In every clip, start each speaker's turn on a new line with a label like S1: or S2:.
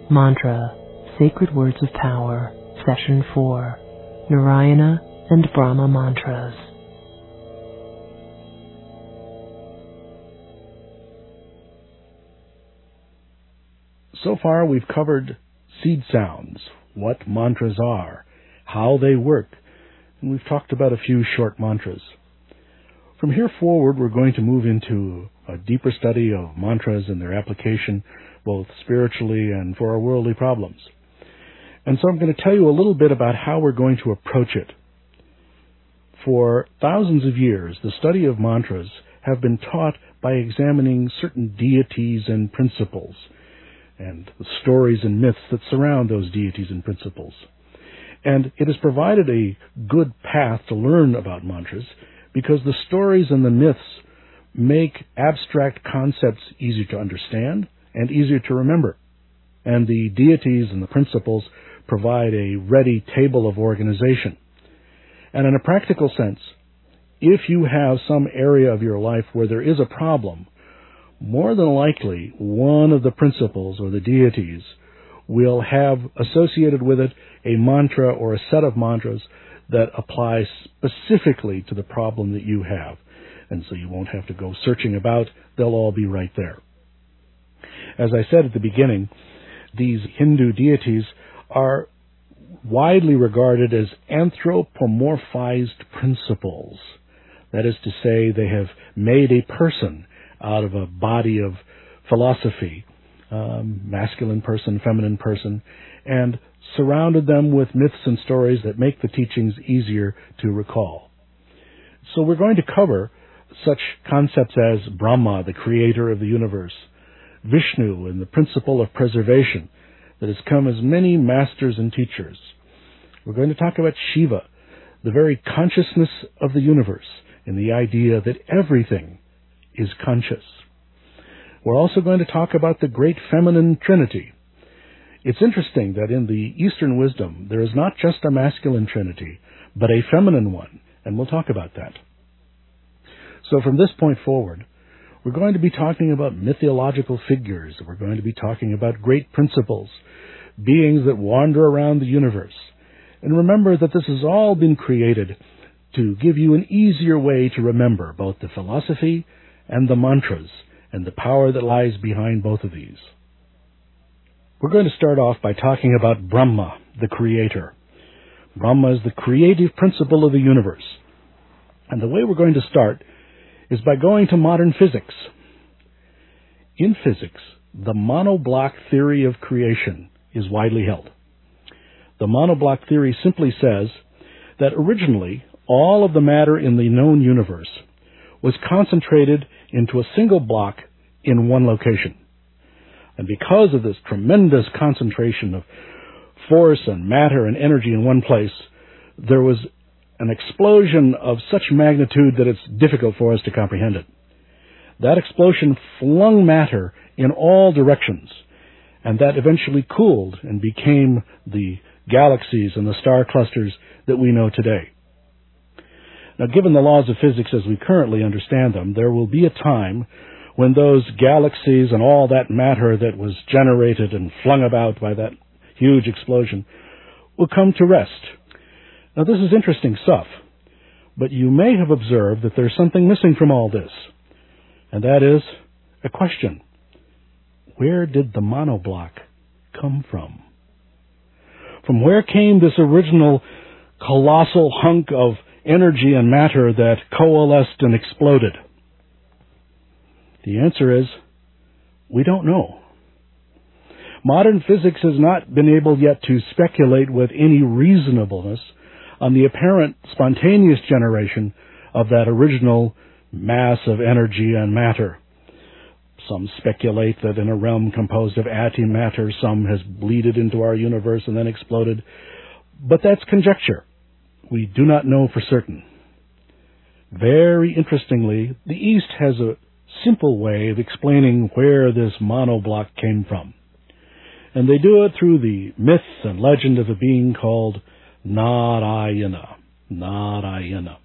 S1: Mantra, Sacred Words of Power, Session 4, Narayana and Brahma Mantras.
S2: So far we've covered seed sounds, what mantras are, how they work, and we've talked about a few short mantras. From here forward, we're going to move into a deeper study of mantras and their application, both spiritually and for our worldly problems. And so I'm going to tell you a little bit about how we're going to approach it. For thousands of years, the study of mantras have been taught by examining certain deities and principles, and the stories and myths that surround those deities and principles. And it has provided a good path to learn about mantras because the stories and the myths make abstract concepts easier to understand and easier to remember. And the deities and the principles provide a ready table of organization. And in a practical sense, if you have some area of your life where there is a problem, more than likely one of the principles or the deities will have associated with it a mantra or a set of mantras that apply specifically to the problem that you have. And so you won't have to go searching about. They'll all be right there. As I said at the beginning, these Hindu deities are widely regarded as anthropomorphized principles. That is to say, they have made a person out of a body of philosophy, masculine person, feminine person, and surrounded them with myths and stories that make the teachings easier to recall. So we're going to cover such concepts as Brahma, the creator of the universe, Vishnu, and the principle of preservation that has come as many masters and teachers. We're going to talk about Shiva, the very consciousness of the universe, and the idea that everything is conscious. We're also going to talk about the great feminine trinity. It's interesting that in the Eastern wisdom, there is not just a masculine trinity, but a feminine one, and we'll talk about that. So from this point forward, we're going to be talking about mythological figures. We're going to be talking about great principles, beings that wander around the universe. And remember that this has all been created to give you an easier way to remember both the philosophy and the mantras and the power that lies behind both of these. We're going to start off by talking about Brahma, the creator. Brahma is the creative principle of the universe. And the way we're going to start is by going to modern physics. In physics, the monoblock theory of creation is widely held. The monoblock theory simply says that originally all of the matter in the known universe was concentrated into a single block in one location. And because of this tremendous concentration of force and matter and energy in one place, there was an explosion of such magnitude that it's difficult for us to comprehend it. That explosion flung matter in all directions, and that eventually cooled and became the galaxies and the star clusters that we know today. Now, given the laws of physics as we currently understand them, there will be a time when those galaxies and all that matter that was generated and flung about by that huge explosion will come to rest. Now, this is interesting stuff, but you may have observed that there's something missing from all this, and that is a question. Where did the monoblock come from? From where came this original colossal hunk of energy and matter that coalesced and exploded? The answer is, we don't know. Modern physics has not been able yet to speculate with any reasonableness on the apparent spontaneous generation of that original mass of energy and matter. Some speculate that in a realm composed of antimatter, some has bleeded into our universe and then exploded. But that's conjecture. We do not know for certain. Very interestingly, the East has a simple way of explaining where this monoblock came from. And they do it through the myth and legend of a being called Narayana. Narayana.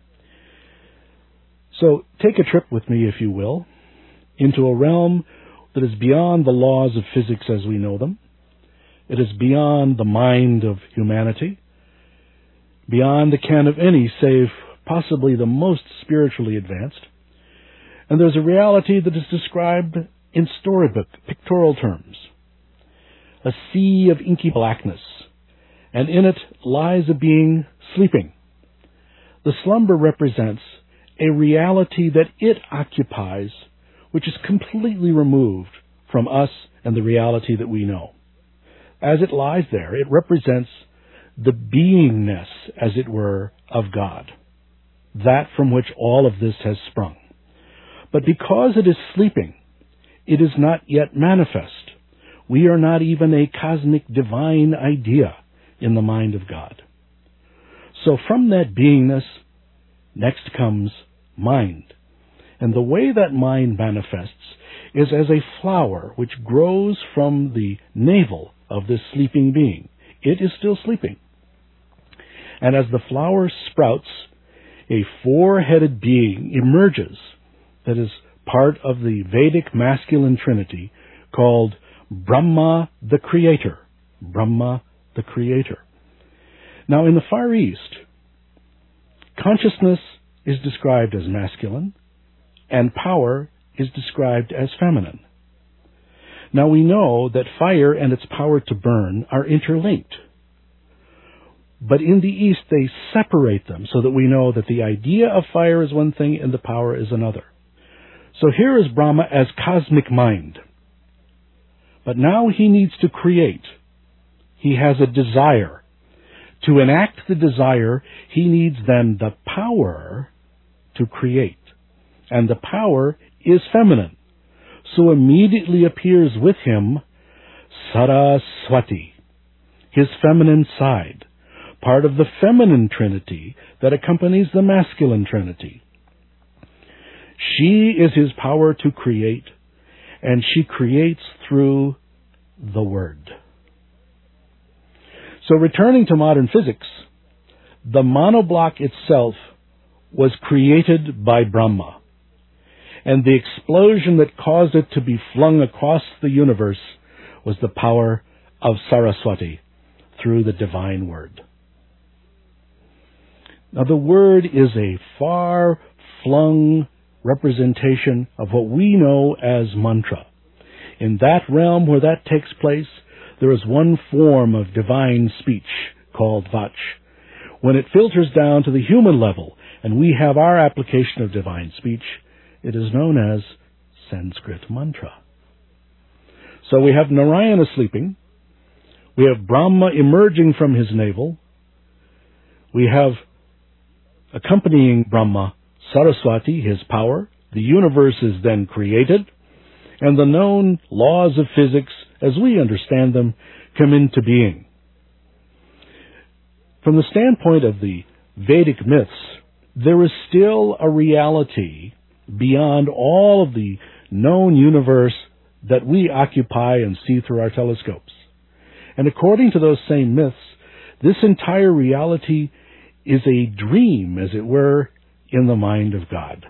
S2: So take a trip with me, if you will, into a realm that is beyond the laws of physics as we know them, It is beyond the mind of humanity, beyond the ken of any save possibly the most spiritually advanced. And there's a reality that is described in storybook, pictorial terms. A sea of inky blackness, and in it lies a being sleeping. The slumber represents a reality that it occupies, which is completely removed from us and the reality that we know. As it lies there, it represents the beingness, as it were, of God, that from which all of this has sprung. But because it is sleeping, it is not yet manifest. We are not even a cosmic divine idea in the mind of God. So from that beingness, next comes mind. And the way that mind manifests is as a flower which grows from the navel of this sleeping being. It is still sleeping. And as the flower sprouts, a four-headed being emerges that is part of the Vedic masculine trinity called Brahma the Creator. Brahma the Creator. Now in the Far East, consciousness is described as masculine and power is described as feminine. Now we know that fire and its power to burn are interlinked. But in the East they separate them so that we know that the idea of fire is one thing and the power is another. So here is Brahma as cosmic mind. But now he needs to create. He has a desire. To enact the desire, he needs then the power to create. And the power is feminine. So immediately appears with him Saraswati, his feminine side, part of the feminine trinity that accompanies the masculine trinity. She is his power to create, and she creates through the Word. So returning to modern physics, the monoblock itself was created by Brahma, and the explosion that caused it to be flung across the universe was the power of Saraswati through the divine Word. Now the Word is a far-flung representation of what we know as mantra. In that realm where that takes place, there is one form of divine speech called Vach. When it filters down to the human level, and we have our application of divine speech, it is known as Sanskrit mantra. So we have Narayana sleeping, we have Brahma emerging from his navel, we have accompanying Brahma Saraswati, his power, the universe is then created, and the known laws of physics, as we understand them, come into being. From the standpoint of the Vedic myths, there is still a reality beyond all of the known universe that we occupy and see through our telescopes. And according to those same myths, this entire reality is a dream, as it were, in the mind of God.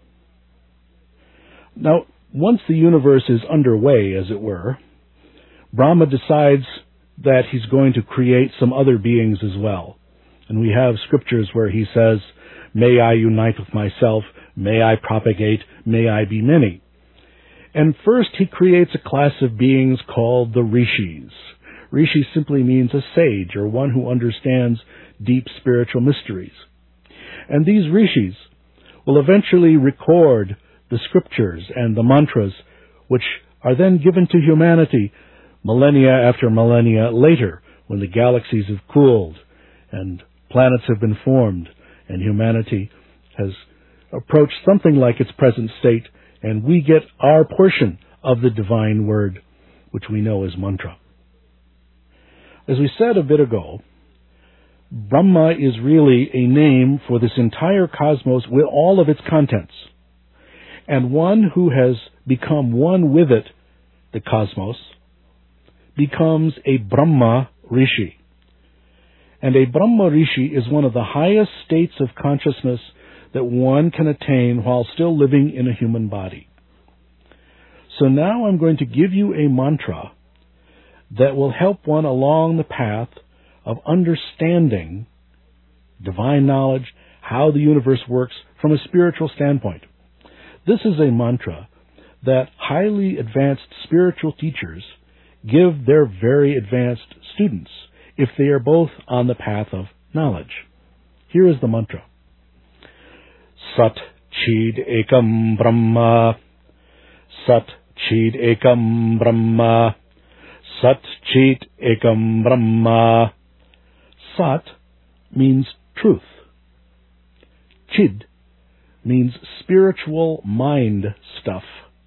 S2: Now, once the universe is underway, as it were, Brahma decides that he's going to create some other beings as well. And we have scriptures where he says, "May I unite with myself, may I propagate, may I be many." And first he creates a class of beings called the Rishis. Rishi simply means a sage, or one who understands deep spiritual mysteries. And these Rishis will eventually record the scriptures and the mantras, which are then given to humanity millennia after millennia later, when the galaxies have cooled and planets have been formed and humanity has approached something like its present state, and we get our portion of the divine Word, which we know as mantra. As we said a bit ago, Brahma is really a name for this entire cosmos with all of its contents. And one who has become one with it, the cosmos, becomes a Brahma Rishi. And a Brahma Rishi is one of the highest states of consciousness that one can attain while still living in a human body. So now I'm going to give you a mantra that will help one along the path of understanding divine knowledge, how the universe works from a spiritual standpoint. This is a mantra that highly advanced spiritual teachers give their very advanced students if they are both on the path of knowledge. Here is the mantra. Sat Chid Ekam Brahma, Sat Chid Ekam Brahma, Sat Chid Ekam Brahma. Sat means truth. Chid means spiritual mind stuff.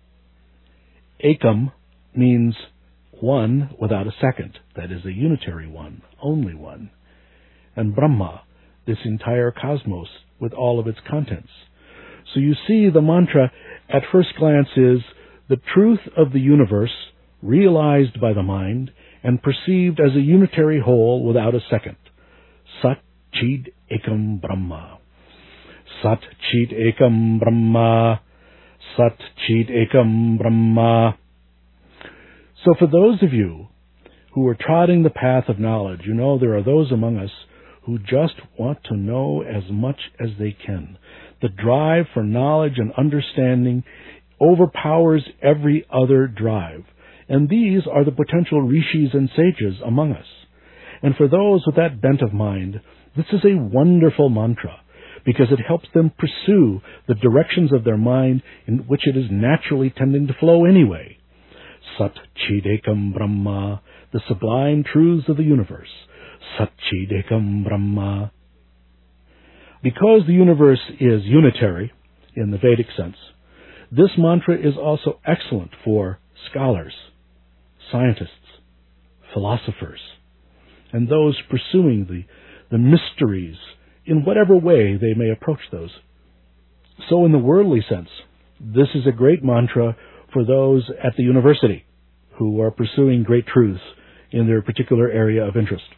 S2: Ekam means one without a second. That is a unitary one, only one. And Brahma, this entire cosmos with all of its contents. So you see the mantra at first glance is the truth of the universe realized by the mind and perceived as a unitary whole without a second. Sat Chid Ekam Brahma. Sat Chid Ekam Brahma. Sat Chid Ekam Brahma. So for those of you who are trotting the path of knowledge, you know there are those among us who just want to know as much as they can. The drive for knowledge and understanding overpowers every other drive. And these are the potential rishis and sages among us. And for those with that bent of mind, this is a wonderful mantra, because it helps them pursue the directions of their mind in which it is naturally tending to flow anyway. Sat Chid Ekam Brahma, the sublime truths of the universe. Sat Chid Ekam Brahma. Because the universe is unitary in the Vedic sense, this mantra is also excellent for scholars, scientists, philosophers, and those pursuing the mysteries in whatever way they may approach those. So in the worldly sense, this is a great mantra for those at the university who are pursuing great truths in their particular area of interest.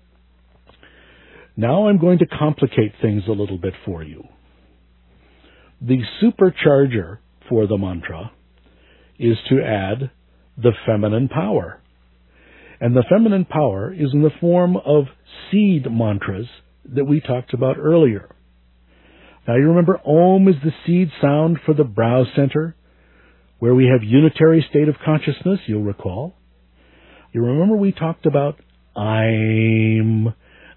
S2: Now I'm going to complicate things a little bit for you. The supercharger for the mantra is to add the feminine power. And the feminine power is in the form of seed mantras that we talked about earlier. Now you remember Om is the seed sound for the brow center, where we have unitary state of consciousness, you'll recall. You remember we talked about I'm.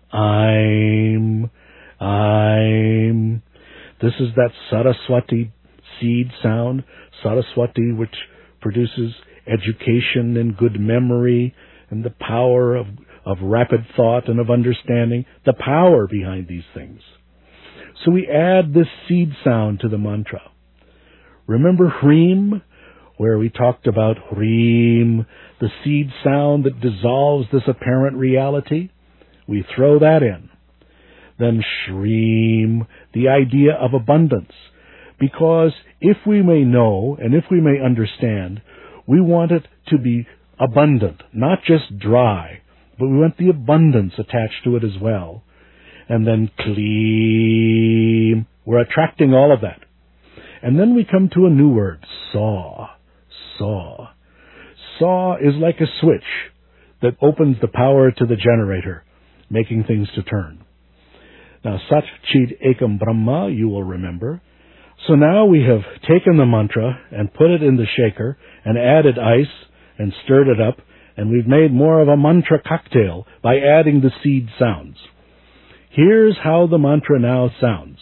S2: This is that Saraswati seed sound, Saraswati, which produces education and good memory and the power of rapid thought and of understanding, the power behind these things. So we add this seed sound to the mantra. Remember Hreem, where we talked about Hreem, the seed sound that dissolves this apparent reality? We throw that in. Then Shreem, the idea of abundance. Because if we may know and if we may understand, we want it to be abundant, not just dry, but we want the abundance attached to it as well. And then Kleem, we're attracting all of that. And then we come to a new word, Saw. Saw. Saw is like a switch that opens the power to the generator, making things to turn. Now, Sat Chid Ekam Brahma, you will remember. So now we have taken the mantra and put it in the shaker and added ice and stirred it up, and we've made more of a mantra cocktail by adding the seed sounds. Here's how the mantra now sounds.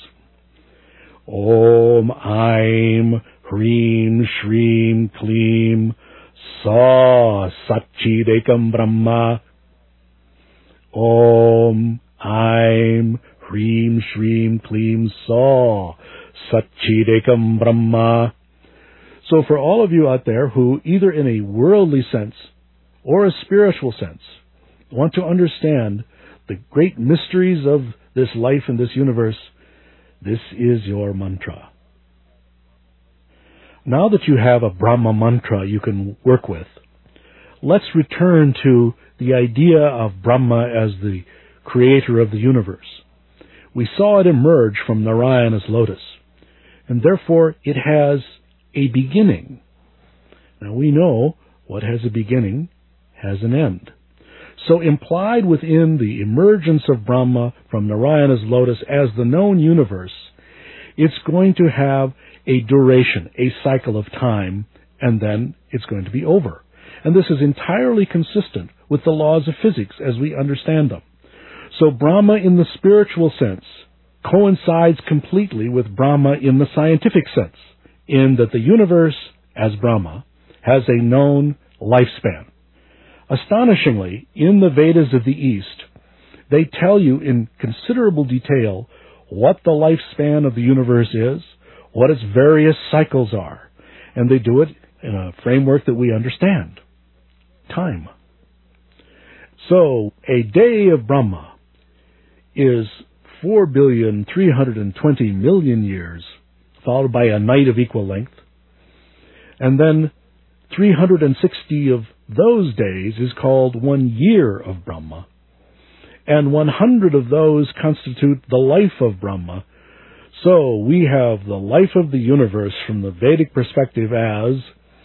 S2: Om, Aim, Hreem, Shreem, Kleem, Saw, Sat Chid Ekam Brahma. Om, Aim, Hreem, Shreem, Kleem, Saw, Sat Chid Ekam Brahma. So for all of you out there who, either in a worldly sense or a spiritual sense, want to understand the great mysteries of this life and this universe, this is your mantra. Now that you have a Brahma mantra you can work with, let's return to the idea of Brahma as the creator of the universe. We saw it emerge from Narayana's lotus, and therefore it has a beginning. Now we know what has a beginning has an end. So implied within the emergence of Brahma from Narayana's lotus as the known universe, it's going to have a duration, a cycle of time, and then it's going to be over. And this is entirely consistent with the laws of physics as we understand them. So Brahma in the spiritual sense coincides completely with Brahma in the scientific sense, in that the universe, as Brahma, has a known lifespan. Astonishingly, in the Vedas of the East, they tell you in considerable detail what the lifespan of the universe is, what its various cycles are, and they do it in a framework that we understand. Time. So, a day of Brahma is 4,320,000,000 years, followed by a night of equal length, and then 360 of those days is called 1 year of Brahma, and 100 of those constitute the life of Brahma. So we have the life of the universe from the Vedic perspective as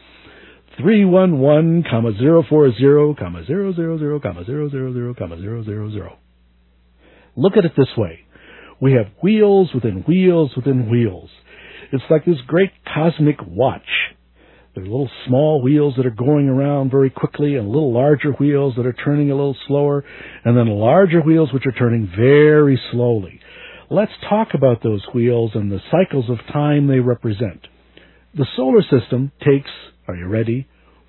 S2: 311,040,000,000,000,000. Look at it this way. We have wheels within wheels within wheels. It's like this great cosmic watch. There are little small wheels that are going around very quickly and little larger wheels that are turning a little slower, and then larger wheels which are turning very slowly. Let's talk about those wheels and the cycles of time they represent. The solar system takes, are you ready,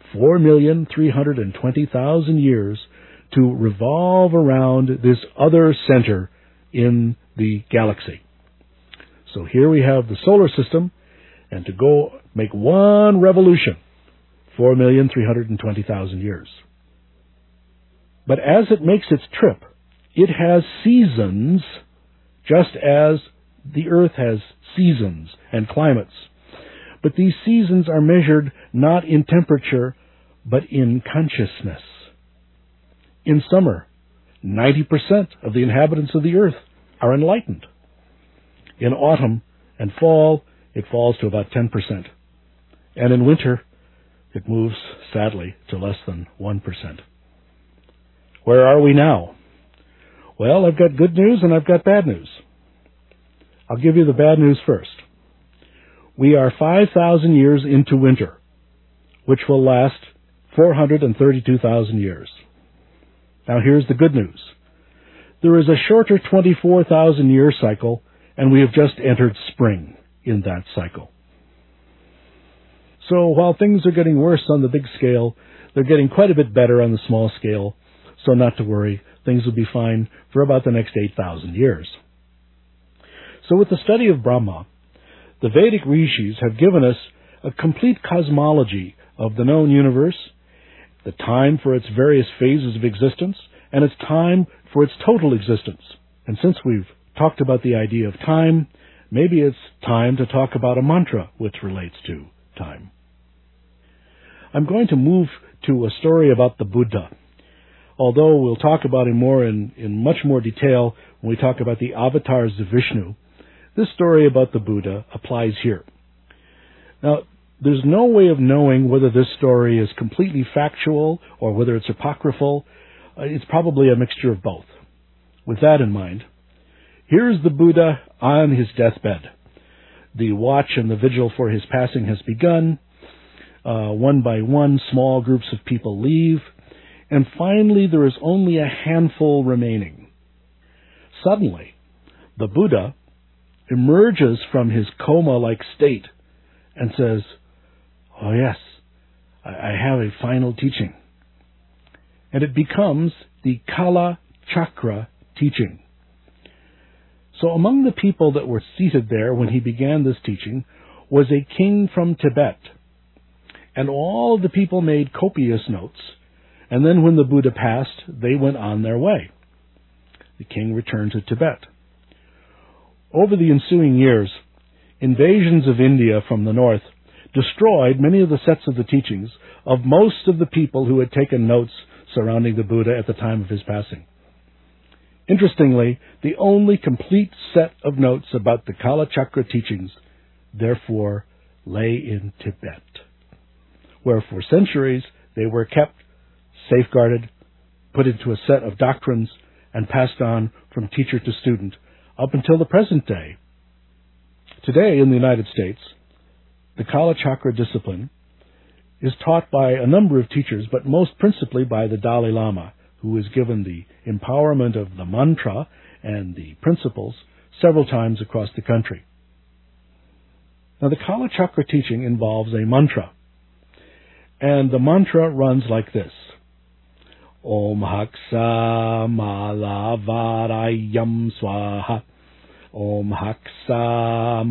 S2: 4,320,000 years to revolve around this other center in the galaxy. So here we have the solar system, and to go make one revolution, 4,320,000 years. But as it makes its trip, it has seasons, just as the Earth has seasons and climates. But these seasons are measured not in temperature, but in consciousness. In summer, 90% of the inhabitants of the Earth are enlightened. In autumn and fall, it falls to about 10%. And in winter, it moves, sadly, to less than 1%. Where are we now? Well, I've got good news and I've got bad news. I'll give you the bad news first. We are 5,000 years into winter, which will last 432,000 years. Now here's the good news. There is a shorter 24,000-year cycle, and we have just entered spring in that cycle. So while things are getting worse on the big scale, they're getting quite a bit better on the small scale, so not to worry, things will be fine for about the next 8,000 years. So with the study of Brahma, the Vedic rishis have given us a complete cosmology of the known universe, the time for its various phases of existence, and its time for its total existence. And since we've talked about the idea of time, maybe it's time to talk about a mantra which relates to time. I'm going to move to a story about the Buddha, although we'll talk about him more in much more detail when we talk about the avatars of Vishnu. This story about the Buddha applies here. Now, there's no way of knowing whether this story is completely factual or whether it's apocryphal. It's probably a mixture of both. With that in mind, here's the Buddha on his deathbed. The watch and the vigil for his passing has begun. One by one, small groups of people leave. And finally, there is only a handful remaining. Suddenly, the Buddha emerges from his coma-like state and says, "Oh yes, I have a final teaching." And it becomes the Kala Chakra teaching. So among the people that were seated there when he began this teaching was a king from Tibet. And all the people made copious notes, and then when the Buddha passed, they went on their way. The king returned to Tibet. Over the ensuing years, invasions of India from the north destroyed many of the sets of the teachings of most of the people who had taken notes surrounding the Buddha at the time of his passing. Interestingly, the only complete set of notes about the Kala Chakra teachings, therefore, lay in Tibet, where for centuries they were kept safeguarded, put into a set of doctrines, and passed on from teacher to student up until the present day. Today in the United States, the Kala Chakra discipline is taught by a number of teachers, but most principally by the Dalai Lama, who is given the empowerment of the mantra and the principles several times across the country. Now, the Kala Chakra teaching involves a mantra, and the mantra runs like this: Om Haksa Malavarayam Swaha. Om Haksa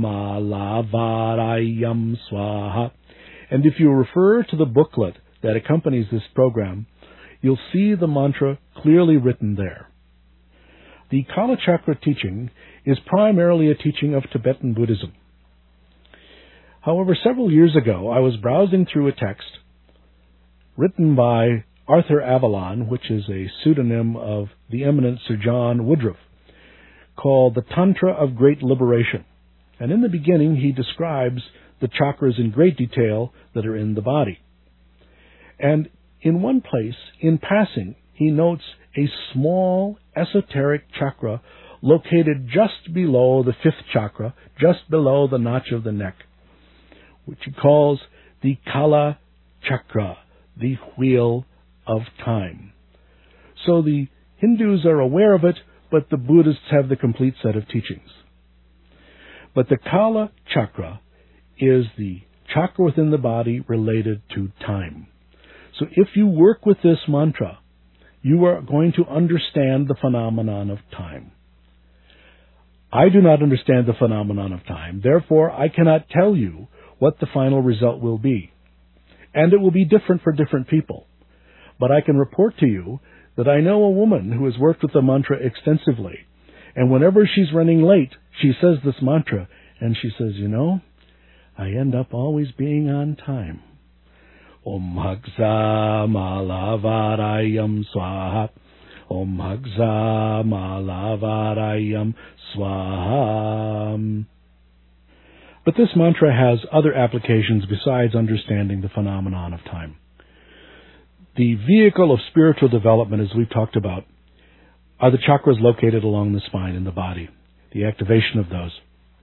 S2: Malavarayam Swaha. And if you refer to the booklet that accompanies this program, you'll see the mantra clearly written there. The Kala Chakra teaching is primarily a teaching of Tibetan Buddhism. However, several years ago, I was browsing through a text written by Arthur Avalon, which is a pseudonym of the eminent Sir John Woodruff, called The Tantra of Great Liberation. And in the beginning, he describes the chakras in great detail that are in the body. And in one place, in passing, he notes a small esoteric chakra located just below the fifth chakra, just below the notch of the neck, which he calls the Kala Chakra, the wheel of time. So the Hindus are aware of it, but the Buddhists have the complete set of teachings. But the Kala Chakra is the chakra within the body related to time. So if you work with this mantra, you are going to understand the phenomenon of time. I do not understand the phenomenon of time, therefore I cannot tell you what the final result will be. And it will be different for different people. But I can report to you that I know a woman who has worked with the mantra extensively, and whenever she's running late, she says this mantra, and she says, I end up always being on time. Om Haksa Malavarayam Swaha. Om Haksa Malavarayam Swaha. But this mantra has other applications besides understanding the phenomenon of time. The vehicle of spiritual development, as we've talked about, are the chakras located along the spine in the body, the activation of those.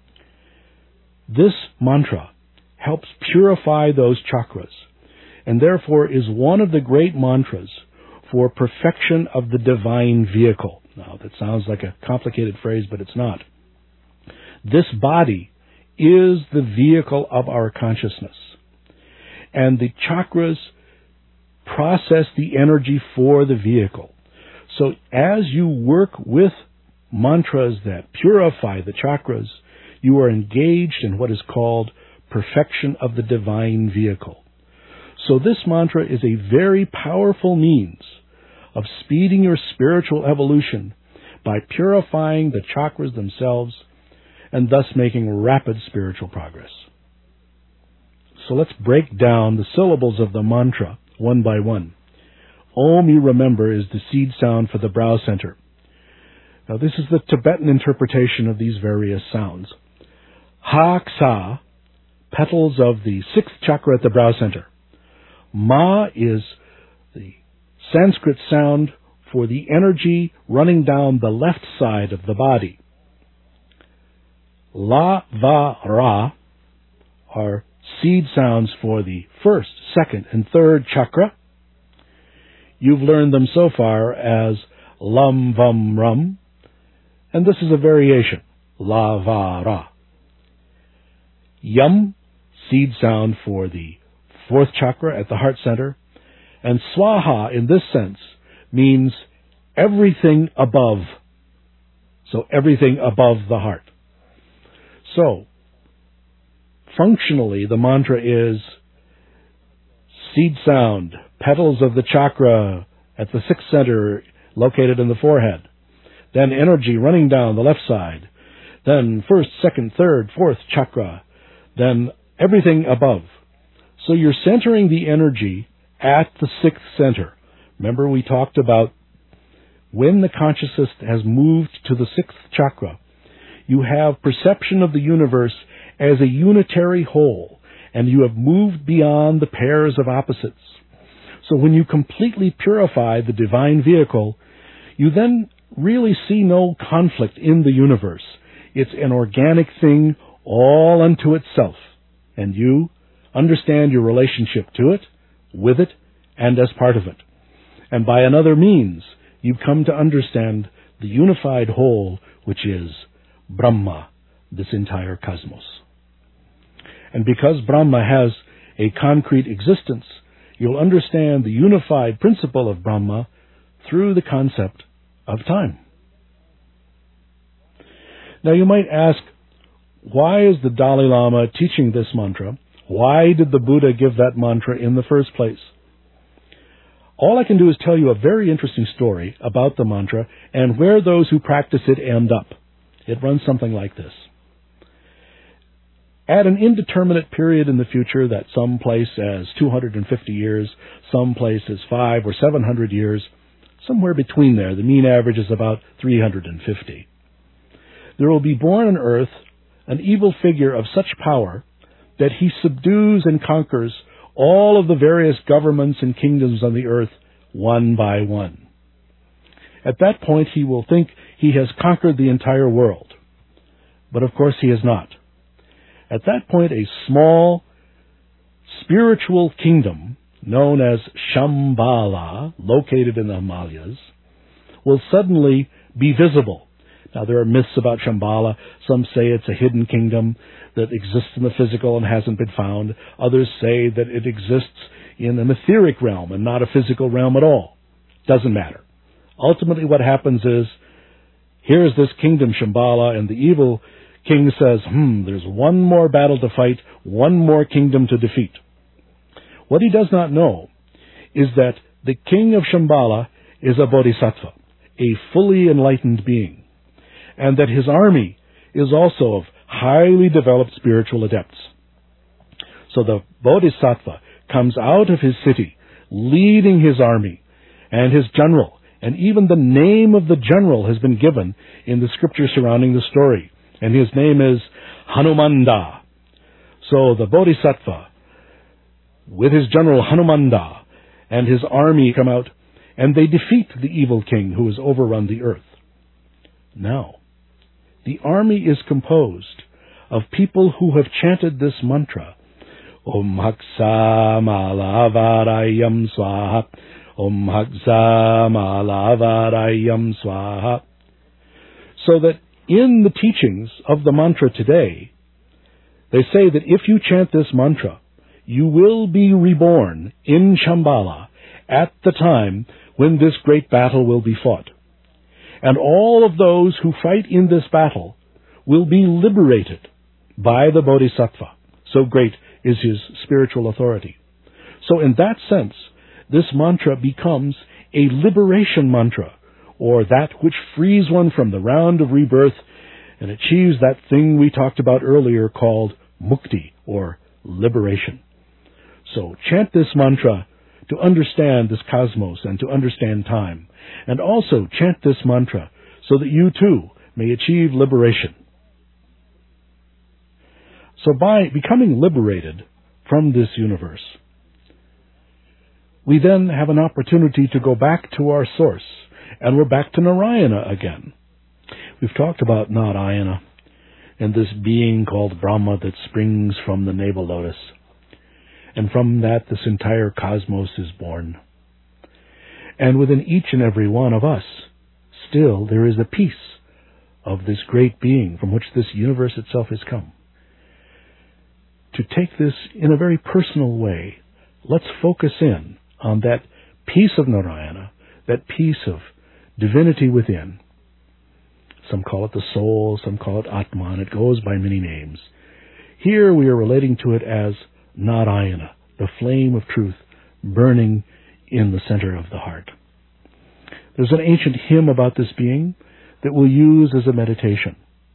S2: This mantra helps purify those chakras, and therefore is one of the great mantras for perfection of the divine vehicle. Now, that sounds like a complicated phrase, but it's not. This body is the vehicle of our consciousness, and the chakras process the energy for the vehicle. So as you work with mantras that purify the chakras, you are engaged in what is called perfection of the divine vehicle. So this mantra is a very powerful means of speeding your spiritual evolution by purifying the chakras themselves and thus making rapid spiritual progress. So let's break down the syllables of the mantra one by one. Om, you remember, is the seed sound for the brow center. Now this is the Tibetan interpretation of these various sounds. Ha, Ksa, petals of the sixth chakra at the brow center. Ma is the Sanskrit sound for the energy running down the left side of the body. La, Va, Ra are seed sounds for the first, second, and third chakra. You've learned them so far as Lam, Vam, Ram, and this is a variation, La, Va, Ra. Yam, seed sound for the fourth chakra at the heart center, and Swaha in this sense means everything above. So everything above the heart. So, functionally, the mantra is seed sound, petals of the chakra at the sixth center located in the forehead. Then energy running down the left side. Then first, second, third, fourth chakra. Then everything above. So you're centering the energy at the sixth center. Remember we talked about when the consciousness has moved to the sixth chakra, you have perception of the universe as a unitary whole, and you have moved beyond the pairs of opposites. So when you completely purify the divine vehicle, you then really see no conflict in the universe. It's an organic thing all unto itself, and you understand your relationship to it, with it, and as part of it. And by another means, you come to understand the unified whole, which is Brahma, this entire cosmos. And because Brahma has a concrete existence, you'll understand the unified principle of Brahma through the concept of time. Now you might ask, why is the Dalai Lama teaching this mantra? Why did the Buddha give that mantra in the first place? All I can do is tell you a very interesting story about the mantra and where those who practice it end up. It runs something like this. At an indeterminate period in the future, that some place as 250 years, some place as 500 or 700 years, somewhere between there, the mean average is about 350. There will be born on earth an evil figure of such power that he subdues and conquers all of the various governments and kingdoms on the earth one by one. At that point, he will think he has conquered the entire world. But of course he has not. At that point, a small spiritual kingdom known as Shambhala, located in the Himalayas, will suddenly be visible. Now, there are myths about Shambhala. Some say it's a hidden kingdom that exists in the physical and hasn't been found. Others say that it exists in an etheric realm and not a physical realm at all. Doesn't matter. Ultimately, what happens is, here's this kingdom, Shambhala, and the evil king says, there's one more battle to fight, one more kingdom to defeat. What he does not know is that the king of Shambhala is a bodhisattva, a fully enlightened being, and that his army is also of highly developed spiritual adepts. So the bodhisattva comes out of his city, leading his army and his general, and even the name of the general has been given in the scripture surrounding the story, and his name is Hanumanda. So the bodhisattva, with his general Hanumanda and his army, come out, and they defeat the evil king who has overrun the earth. Now, the army is composed of people who have chanted this mantra, Om Haksa Malavarayam Swaha, Om Haksa Malavarayam Swaha. So that in the teachings of the mantra today, they say that if you chant this mantra, you will be reborn in Shambhala at the time when this great battle will be fought. And all of those who fight in this battle will be liberated by the Bodhisattva. So great is his spiritual authority. So in that sense, this mantra becomes a liberation mantra, or that which frees one from the round of rebirth and achieves that thing we talked about earlier called mukti, or liberation. So chant this mantra to understand this cosmos and to understand time. And also chant this mantra so that you too may achieve liberation. So by becoming liberated from this universe, we then have an opportunity to go back to our source, and we're back to Narayana again. We've talked about Narayana and this being called Brahma that springs from the navel lotus. And from that, this entire cosmos is born. And within each and every one of us, still there is a piece of this great being from which this universe itself has come. To take this in a very personal way, let's focus in on that piece of Narayana, that piece of divinity within. Some call it the soul, some call it Atman. It goes by many names. Here we are relating to it as Narayana, the flame of truth burning in the center of the heart. There's an ancient hymn about this being that we'll use as a meditation.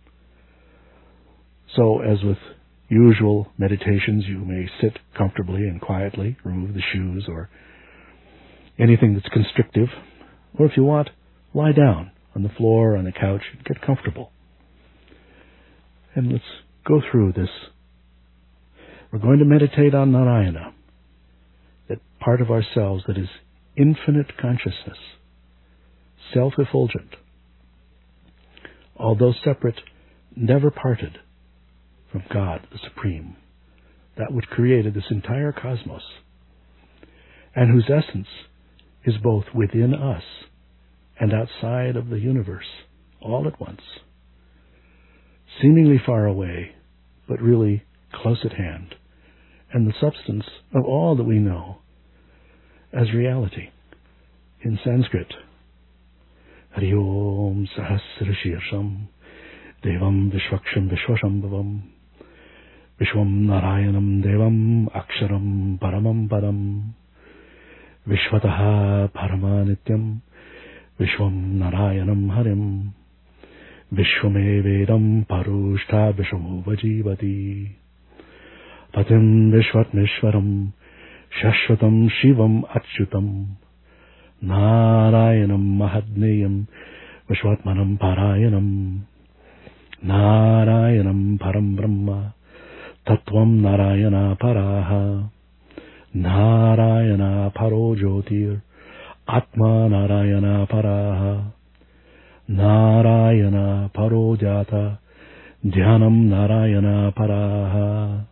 S2: So, as with usual meditations, you may sit comfortably and quietly, remove the shoes or anything that's constrictive, or if you want, lie down on the floor, on the couch, and get comfortable. And let's go through this. We're going to meditate on Narayana, that part of ourselves that is infinite consciousness, self-effulgent, although separate, never parted from God, the Supreme, that which created this entire cosmos, and whose essence is both within us and outside of the universe, all at once, seemingly far away, but really close at hand, and the substance of all that we know as reality. In Sanskrit, Hari Om Sahasra Shirsham Devam Vishwaksham Vishwashambhavam Vishwam Narayanam Devam Aksharam Paramam Padam Vishwataha Paramanityam Vishwam Narayanam Harim Vishwame Vedam Parushta Vishwamu Vajivati Patim Vishwatmishwaram Shashwatam Shivam Achyutam Narayanam Mahadneyam Vishwatmanam Parayanam Narayanam Param Brahma Tattvam Narayana Paraha Narayana Paro Jyotir Atma Narayana Paraha Narayana Paro Jata Dhyanam Narayana Paraha.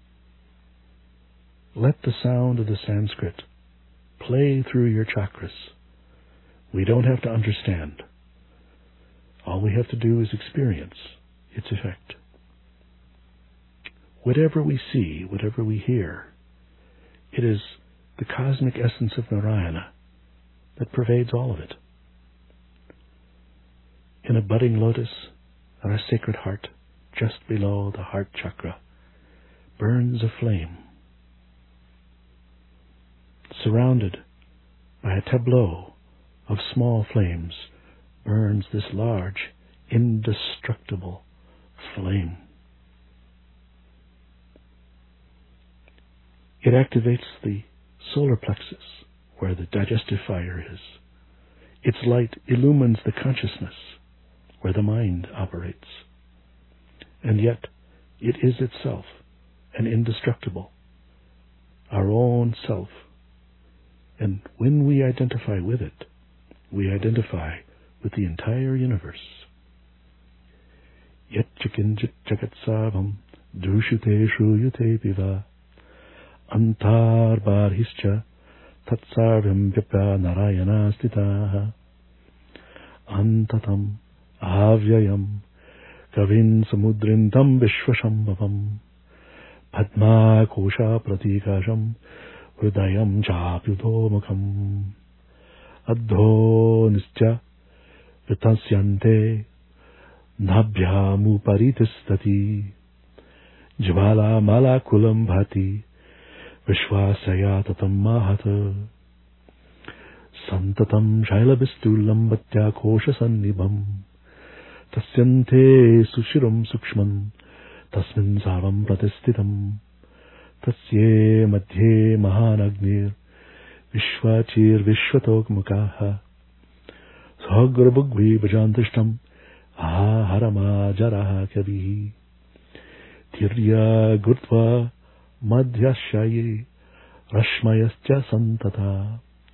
S2: Let the sound of the Sanskrit play through your chakras. We don't have to understand. All we have to do is experience its effect. Whatever we see, whatever we hear, it is the cosmic essence of Narayana that pervades all of it. In a budding lotus on our sacred heart, just below the heart chakra, burns a flame. Surrounded by a tableau of small flames, burns this large, indestructible flame. It activates the solar plexus, where the digestive fire is. Its light illumines the consciousness, where the mind operates. And yet, it is itself an indestructible, our own self. And when we identify with it, we identify with the entire universe. Yat chikinjit jagat sarvam drushute shruyute piva antar barhischa tatsarvam vipya narayana stitaha antatam avyayam kavin samudrintam vishwashambhavam padma kosha pratikasham Hridayam chapyutomukham Adho nischa vitasyante Nabhyamuparitistati Jvala malakulam bhati Vishwasaya tatam mahata Santatam shailabistulam bhatya kosha sannibham Tasyante sushiram sukshman Tasmin sarvam pratistitam Tasye madhye mahanagnir Vishwachir vishwatokmukaha Sagrabhugvi bhajantishtam Aharama jaraha kavihi Tirya gurtva madhyashaye Rashmayascha santata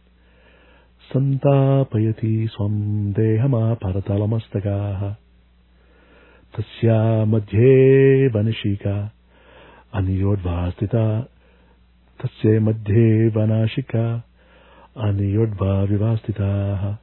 S2: Santapayati swam dehama paratalamastagaha Tasya madhye vanishika Aniyodvastita Tasye madhye vanashika Aniyodva vivastitaha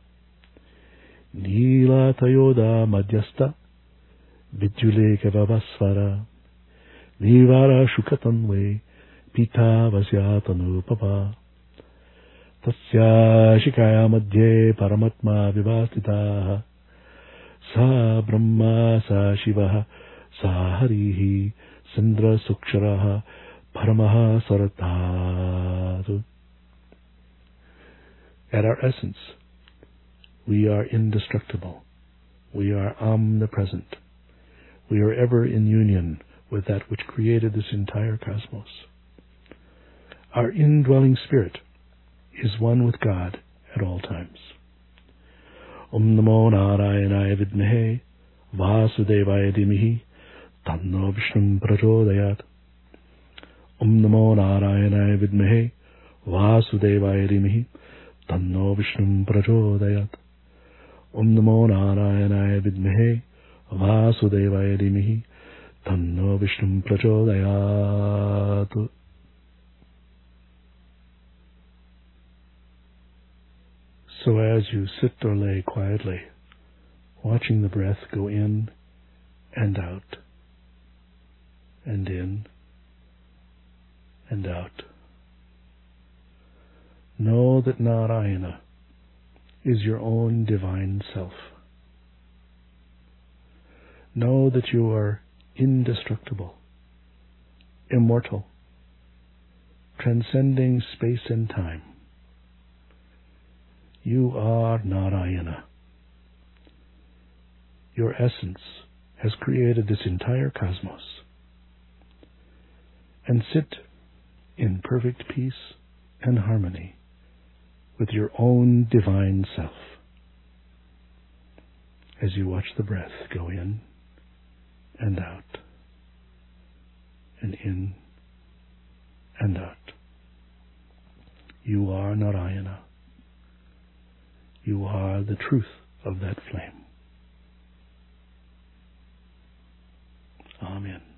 S2: Nila tayoda madhyasta Vidyuleka vavasvara Nivara shukatanve Pita vasyatanupava Tasya shikaya madhye Paramatma vivastitaha Sa brahma sa shivaha Sa harihi Sindra Suksharaha Paramaha Saratadu. At our essence, we are indestructible. We are omnipresent. We are ever in union with that which created this entire cosmos. Our indwelling spirit is one with God at all times. Om Namo Narayanaaya Vidmahe Vasudevaya Dhimhi Tanno Vishnum Prachodayat. Om Namo Narayanaaya Vidmahe Vasudevaya Dhimahi Tanno Vishnum Prachodayat. Om Namo Narayanaya Vidmahe Vasudevaya Dhimahi Tanno Vishnum Prachodayat. So as you sit or lay quietly, watching the breath go in and out, and in and out, know that Narayana is your own divine self. Know that you are indestructible, immortal, transcending space and time. You are Narayana. Your essence has created this entire cosmos. And sit in perfect peace and harmony with your own divine self as you watch the breath go in and out, and in and out. You are Narayana. You are the truth of that flame. Amen.